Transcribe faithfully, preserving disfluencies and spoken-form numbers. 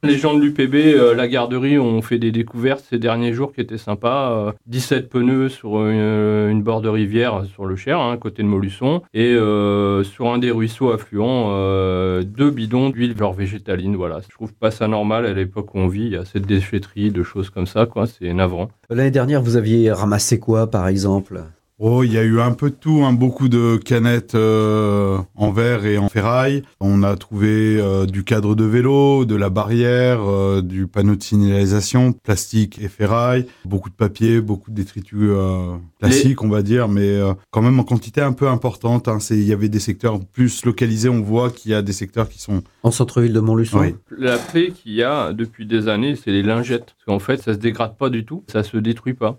Les gens de l'U P B, euh, la garderie, ont fait des découvertes ces derniers jours qui étaient sympas. Euh, dix-sept pneus sur une, une bord de rivière sur le Cher, hein, à côté de Montluçon. Et euh, sur un des ruisseaux affluents, euh, deux bidons d'huile genre végétaline. Voilà. Je trouve pas ça normal à l'époque où on vit. Il y a cette déchetterie, de choses comme ça, quoi. C'est navrant. L'année dernière, vous aviez ramassé quoi, par exemple? Oh, il y a eu un peu de tout, hein, beaucoup de canettes euh, en verre et en ferraille. On a trouvé euh, du cadre de vélo, de la barrière, euh, du panneau de signalisation, plastique et ferraille, beaucoup de papier, beaucoup de détritus euh, classiques, Les... on va dire, mais euh, quand même en quantité un peu importante. Hein. C'est, il y avait des secteurs plus localisés, on voit qu'il y a des secteurs qui sont... En centre-ville de Montluçon. Oui. La plaie qu'il y a depuis des années, c'est les lingettes. Parce qu'en fait, ça se dégrade pas du tout, ça se détruit pas.